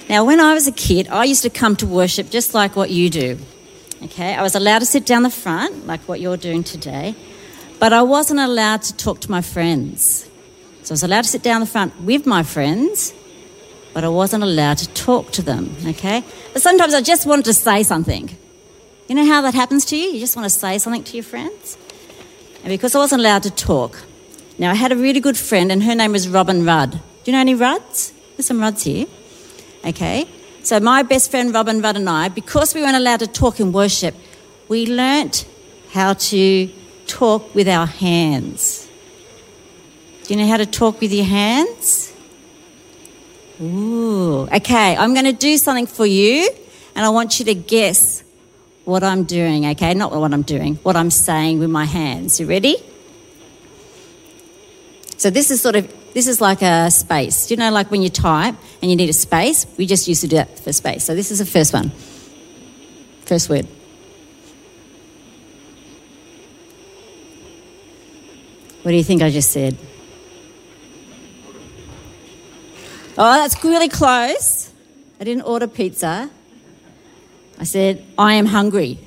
Now, when I was a kid, I used to come to worship just like what you do. Okay, I was allowed to sit down the front, like what you're doing today, but I wasn't allowed to talk to my friends. So I was allowed to sit down the front with my friends, but I wasn't allowed to talk to them, okay? But sometimes I just wanted to say something. You know how that happens to you? You just want to say something to your friends? And because I wasn't allowed to talk. Now, I had a really good friend, and her name was Robin Rudd. Do you know any Rudds? There's some Rudds here. Okay, so my best friend Robin Rudd and I, because we weren't allowed to talk in worship, we learnt how to talk with our hands. Do you know how to talk with your hands? Ooh, okay, I'm going to do something for you, and I want you to guess what I'm doing, okay? Not what I'm doing, what I'm saying with my hands. You ready? So this is like a space. Do you know, like when you type and you need a space, we just used to do that for space. So this is the first one. First word. What do you think I just said? Oh, that's really close. I didn't order pizza. I said, I am hungry.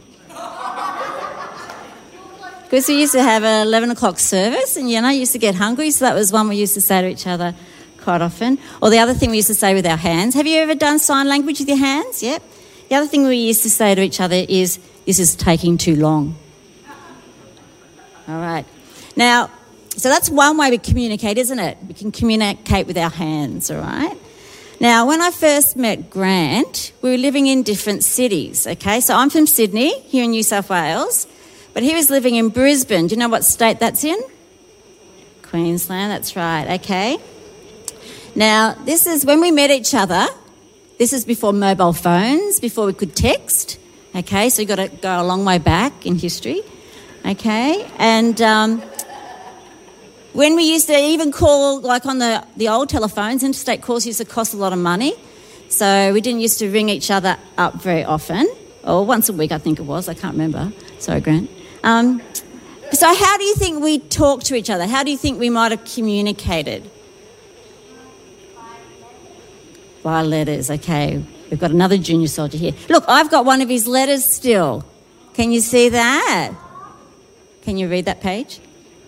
Because we used to have an 11 o'clock service and, used to get hungry. So that was one we used to say to each other quite often. Or the other thing we used to say with our hands. Have you ever done sign language with your hands? Yep. The other thing we used to say to each other is, this is taking too long. All right. Now, so that's one way we communicate, isn't it? We can communicate with our hands, all right? Now, when I first met Grant, we were living in different cities, okay? So I'm from Sydney, here in New South Wales. But he was living in Brisbane. Do you know what state that's in? Queensland, that's right, okay. Now, this is when we met each other. This is before mobile phones, before we could text, okay. So you've got to go a long way back in history, okay. And when we used to even call, like on the old telephones, interstate calls used to cost a lot of money. So we didn't used to ring each other up very often, or once a week I think it was, I can't remember. Sorry, Grant. So how do you think we talk to each other? How do you think we might have communicated? By letters, okay. We've got another junior soldier here. Look, I've got one of his letters still. Can you see that? Can you read that page?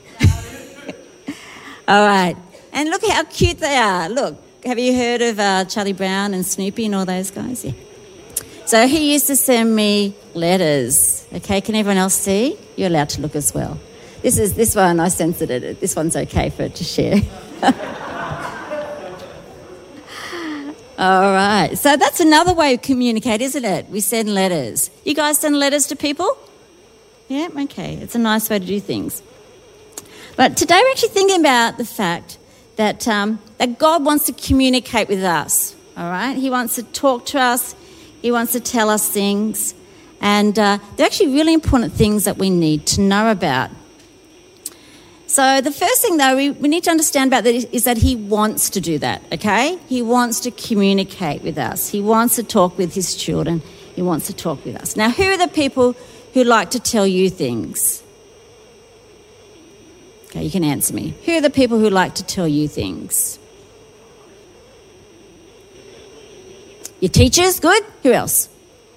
All right. And look how cute they are. Look, have you heard of Charlie Brown and Snoopy and all those guys? Yeah. So he used to send me letters. Okay, can everyone else see? You're allowed to look as well. This one, I censored it. This one's okay for it to share. All right. So that's another way of communicate, isn't it? We send letters. You guys send letters to people? Yeah, okay. It's a nice way to do things. But today we're actually thinking about the fact that that God wants to communicate with us. All right? He wants to talk to us. He wants to tell us things. And they're actually really important things that we need to know about. So the first thing, though, we need to understand about that is that he wants to do that, okay? He wants to communicate with us. He wants to talk with his children. He wants to talk with us. Now, who are the people who like to tell you things? Okay, you can answer me. Who are the people who like to tell you things? Your teachers, good. Who else?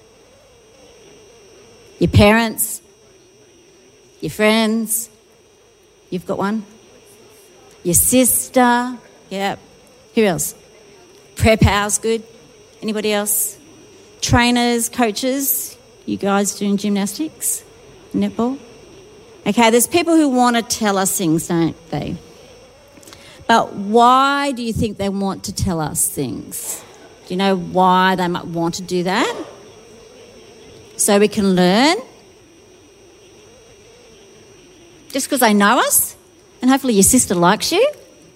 Your parents, your friends. You've got one? Your sister. Yep. Who else? Prayer pals, good. Anybody else? Trainers, coaches. You guys doing gymnastics? Netball? Okay, there's people who want to tell us things, don't they? But why do you think they want to tell us things? Do you know why they might want to do that? So we can learn? Just because they know us? And hopefully your sister likes you?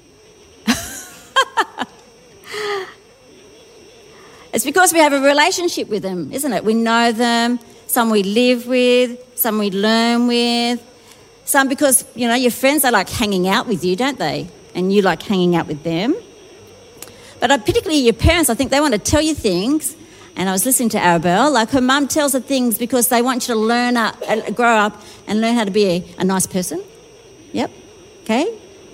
It's because we have a relationship with them, isn't it? We know them. Some we live with. Some we learn with. Some because, your friends, they like hanging out with you, don't they? And you like hanging out with them. But particularly your parents, I think they want to tell you things. And I was listening to Arabelle, like her mum tells her things because they want you to grow up and learn how to be a nice person. Yep. Okay.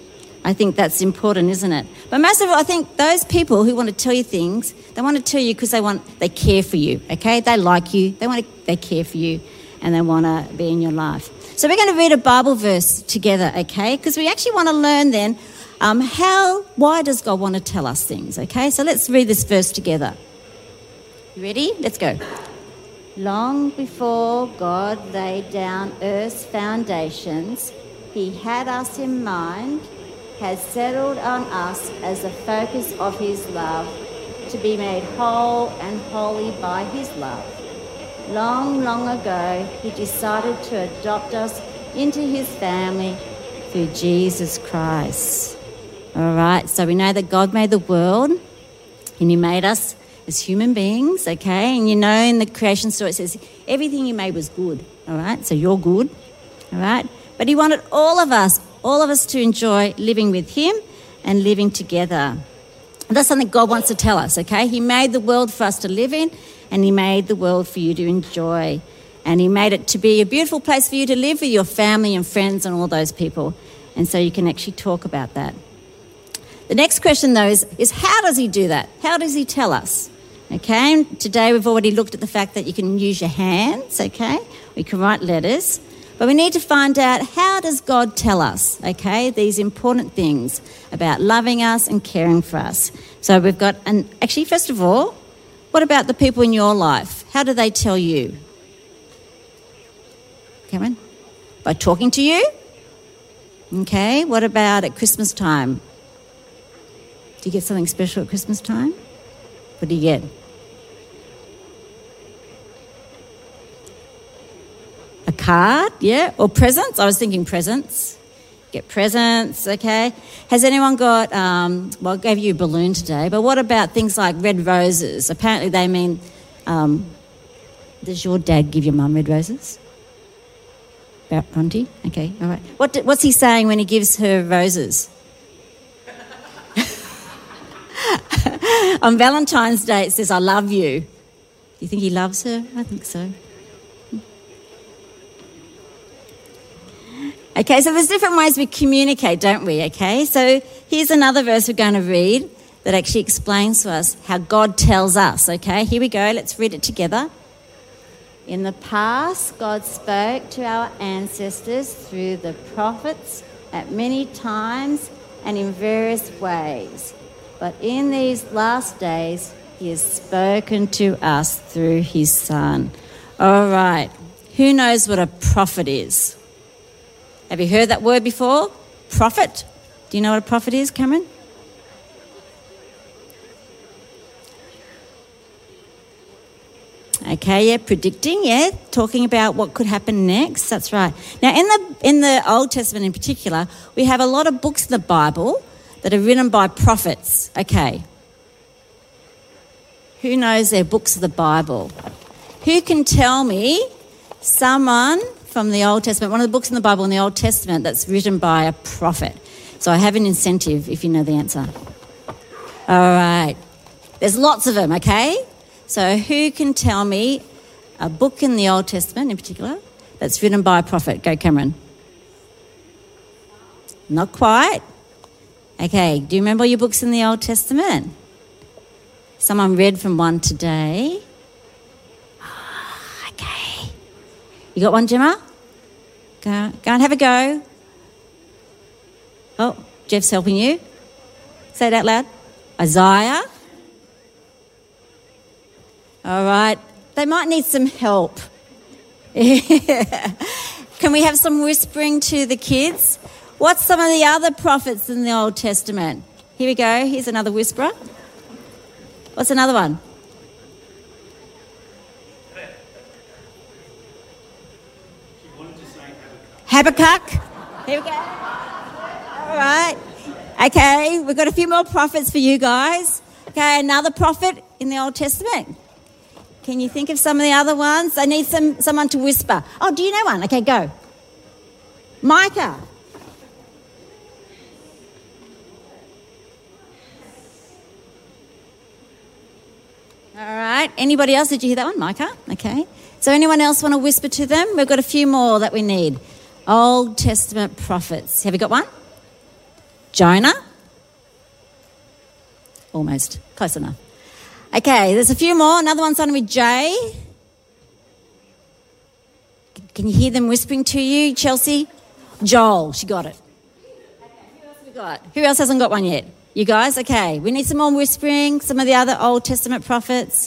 I think that's important, isn't it? But most of all, I think those people who want to tell you things, they want to tell you because they care for you, okay? They like you, they care for you, and they want to be in your life. So we're going to read a Bible verse together, okay? Because we actually want to learn then why does God want to tell us things, okay? So let's read this verse together. You ready? Let's go. Long before God laid down earth's foundations, he had us in mind, has settled on us as the focus of his love, to be made whole and holy by his love. Long, long ago, he decided to adopt us into his family through Jesus Christ. All right, so we know that God made the world and he made us as human beings, okay? And you know in the creation story it says everything he made was good, all right? So you're good, all right? But he wanted all of us to enjoy living with him and living together. And that's something God wants to tell us, okay? He made the world for us to live in, and he made the world for you to enjoy. And he made it to be a beautiful place for you to live with your family and friends and all those people. And so you can actually talk about that. The next question, though, is how does he do that? How does he tell us? Okay, today we've already looked at the fact that you can use your hands, okay? We can write letters. But we need to find out, how does God tell us, okay, these important things about loving us and caring for us? So we've got, and actually, first of all, what about the people in your life? How do they tell you? Cameron? By talking to you? Okay, what about at Christmas time? Do you get something special at Christmas time? What do you get? A card, yeah? Or presents? I was thinking presents. Get presents, okay? Has anyone got, well, I gave you a balloon today, but what about things like red roses? Apparently they mean, does your dad give your mum red roses? About Bronte? Okay, all right. What's he saying when he gives her roses? On Valentine's Day it says, I love you. Do you think he loves her? I think so. Okay, so there's different ways we communicate, don't we? Okay, so here's another verse we're going to read that actually explains to us how God tells us. Okay, here we go. Let's read it together. In the past, God spoke to our ancestors through the prophets at many times and in various ways. But in these last days, he has spoken to us through his Son. All right, who knows what a prophet is? Have you heard that word before? Prophet. Do you know what a prophet is, Cameron? Okay, yeah, predicting, yeah, talking about what could happen next. That's right. Now, in the Old Testament in particular, we have a lot of books in the Bible that are written by prophets. Okay. Who knows their books of the Bible? Who can tell me someone from the Old Testament, one of the books in the Bible in the Old Testament that's written by a prophet? So I have an incentive if you know the answer. All right. There's lots of them, okay? So who can tell me a book in the Old Testament in particular that's written by a prophet? Go, Cameron. Not quite. Okay, do you remember your books in the Old Testament? Someone read from one today. Oh, okay. You got one, Gemma? Go and have a go. Oh, Jeff's helping you. Say it out loud. Isaiah. All right. They might need some help. Can we have some whispering to the kids? What's some of the other prophets in the Old Testament? Here we go. Here's another whisperer. What's another one? Habakkuk. Here we go. All right. Okay, we've got a few more prophets for you guys. Okay, another prophet in the Old Testament. Can you think of some of the other ones? I need someone to whisper. Oh, do you know one? Okay, go. Micah. All right. Anybody else? Did you hear that one? Micah? Okay. So anyone else want to whisper to them? We've got a few more that we need. Old Testament prophets. Have you got one? Jonah? Almost. Close enough. Okay, there's a few more. Another one starting with J. Can you hear them whispering to you, Chelsea? Joel, she got it. Who else hasn't got one yet? You guys? Okay. We need some more whispering. Some of the other Old Testament prophets.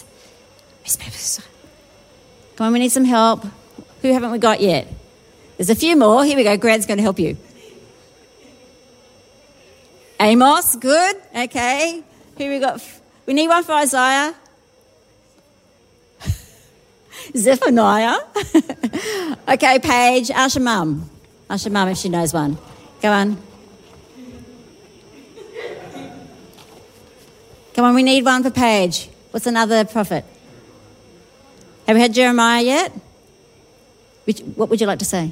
Come on, we need some help. Who haven't we got yet? There's a few more. Here we go. Grad's going to help you. Amos, good. Okay. Who we got? We need one for Isaiah. Zephaniah. Okay, Paige. Ask your mum. Ask your mum if she knows one. Go on. Come on, we need one for Paige. What's another prophet? Have we had Jeremiah yet? What would you like to say?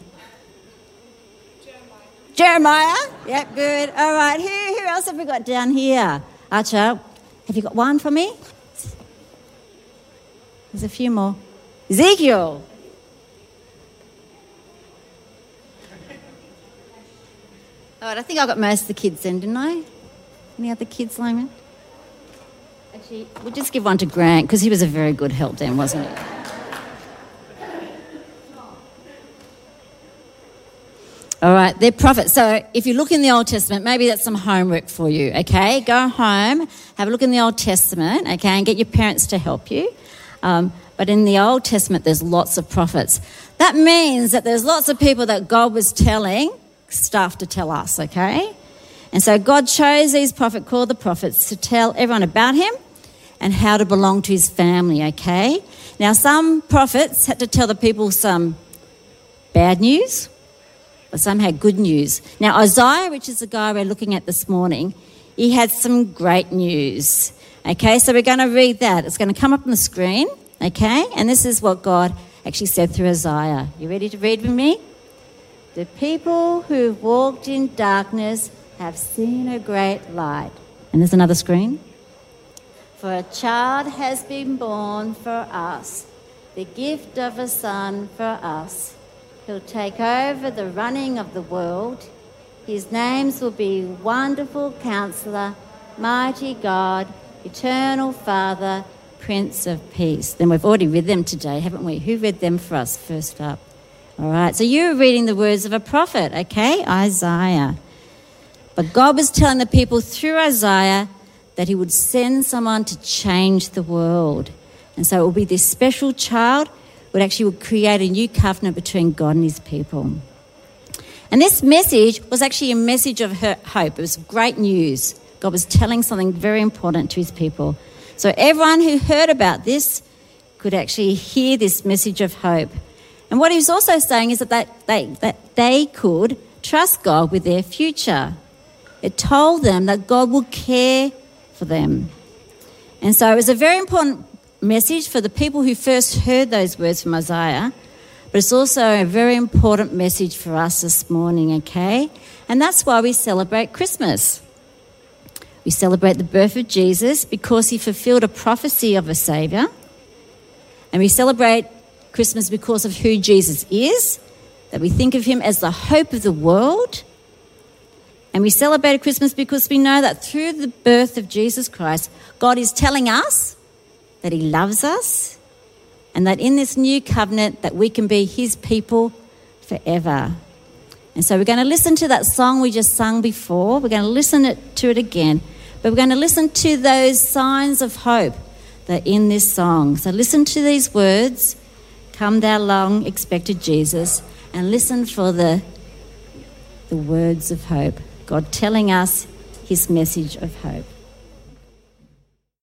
Jeremiah? Yep, good. All right, who else have we got down here? Archer, have you got one for me? There's a few more. Ezekiel. All right, I think I got most of the kids then, didn't I? Any other kids, Lyman? Actually, we'll just give one to Grant because he was a very good help then, wasn't he? All right, they're prophets. So if you look in the Old Testament, maybe that's some homework for you, okay? Go home, have a look in the Old Testament, okay, and get your parents to help you. But in the Old Testament, there's lots of prophets. That means that there's lots of people that God was telling stuff to tell us, okay? And so God chose these prophets, called the prophets, to tell everyone about him and how to belong to his family, okay? Now, some prophets had to tell the people some bad news, but some had good news. Now, Isaiah, which is the guy we're looking at this morning, he had some great news, okay? So we're going to read that. It's going to come up on the screen, okay? And this is what God actually said through Isaiah. You ready to read with me? The people who walked in darkness have seen a great light. And there's another screen. For a child has been born for us, the gift of a son for us. He'll take over the running of the world. His names will be Wonderful Counselor, Mighty God, Eternal Father, Prince of Peace. Then we've already read them today, haven't we? Who read them for us first up? All right, so you're reading the words of a prophet, okay? Isaiah. But God was telling the people through Isaiah that he would send someone to change the world. And so it will be this special child would create a new covenant between God and his people. And this message was actually a message of hope. It was great news. God was telling something very important to his people. So everyone who heard about this could actually hear this message of hope. And what he was also saying is that they could trust God with their future. It told them that God will care for them. And so it was a very important message for the people who first heard those words from Isaiah, but it's also a very important message for us this morning, okay? And that's why we celebrate Christmas. We celebrate the birth of Jesus because he fulfilled a prophecy of a Saviour. And we celebrate Christmas because of who Jesus is, that we think of him as the hope of the world. And we celebrate Christmas because we know that through the birth of Jesus Christ, God is telling us that he loves us and that in this new covenant that we can be his people forever. And so we're going to listen to that song we just sung before. We're going to listen to it again. But we're going to listen to those signs of hope that are in this song. So listen to these words, "Come thou long expected Jesus," and listen for the words of hope. God telling us his message of hope.